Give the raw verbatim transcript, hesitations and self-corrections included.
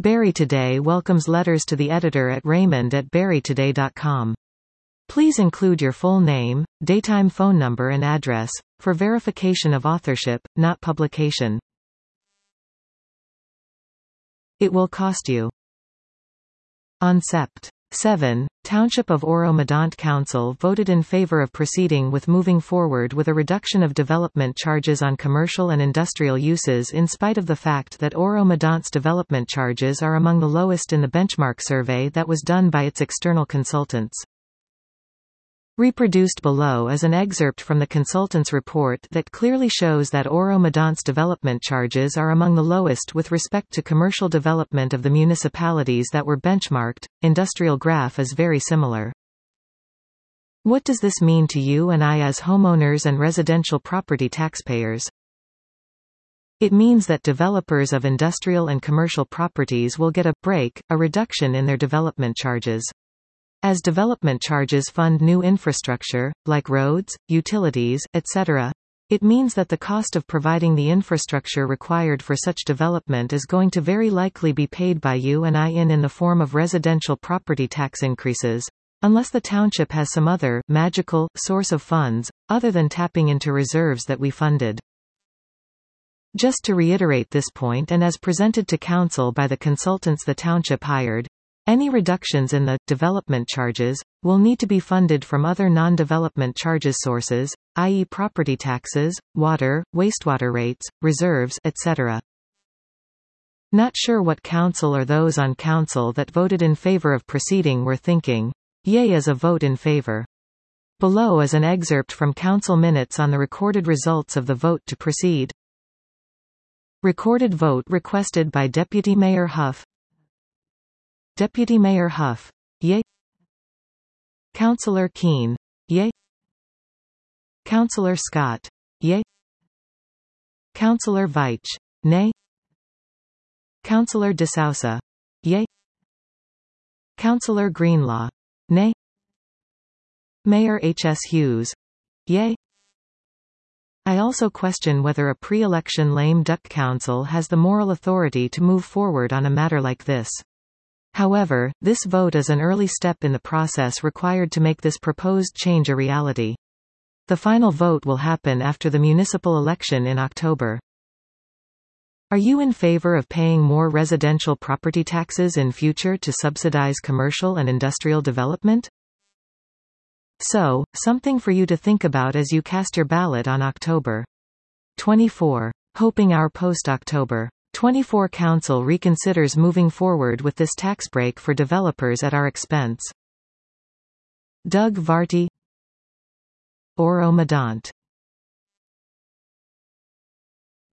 Barrie Today welcomes letters to the editor at raymond at barrie today dot com. Please include your full name, daytime phone number and address, for verification of authorship, not publication. It will cost you. On September seventh, Township of Oro-Medonte Council voted in favor of proceeding with moving forward with a reduction of development charges on commercial and industrial uses in spite of the fact that Oro-Medonte's development charges are among the lowest in the benchmark survey that was done by its external consultants. Reproduced below is an excerpt from the consultant's report that clearly shows that Oro-Medonte's development charges are among the lowest with respect to commercial development of the municipalities that were benchmarked. Industrial graph is very similar. What does this mean to you and I as homeowners and residential property taxpayers? It means that developers of industrial and commercial properties will get a break, a reduction in their development charges. As development charges fund new infrastructure, like roads, utilities, et cetera, it means that the cost of providing the infrastructure required for such development is going to very likely be paid by you and I in in the form of residential property tax increases, unless the township has some other, magical, source of funds, other than tapping into reserves that we funded. Just to reiterate this point and as presented to council by the consultants the township hired, any reductions in the development charges will need to be funded from other non-development charges sources, that is property taxes, water, wastewater rates, reserves, et cetera. Not sure what council or those on council that voted in favor of proceeding were thinking. Yay is a vote in favor. Below is an excerpt from council minutes on the recorded results of the vote to proceed. Recorded vote requested by Deputy Mayor Huff. Deputy Mayor Huff. Yay. Councillor Keane. Yay. Councillor Scott. Yay. Councillor Veitch. Nay. Councillor DeSouza. Yay. Councillor Greenlaw. Nay. Mayor H S Hughes. Yay. I also question whether a pre-election lame duck council has the moral authority to move forward on a matter like this. However, this vote is an early step in the process required to make this proposed change a reality. The final vote will happen after the municipal election in October. Are you in favor of paying more residential property taxes in future to subsidize commercial and industrial development? So, something for you to think about as you cast your ballot on October twenty-fourth. Hoping our post-October twenty-fourth council reconsiders moving forward with this tax break for developers at our expense. Doug Varty, Oro-Medonte.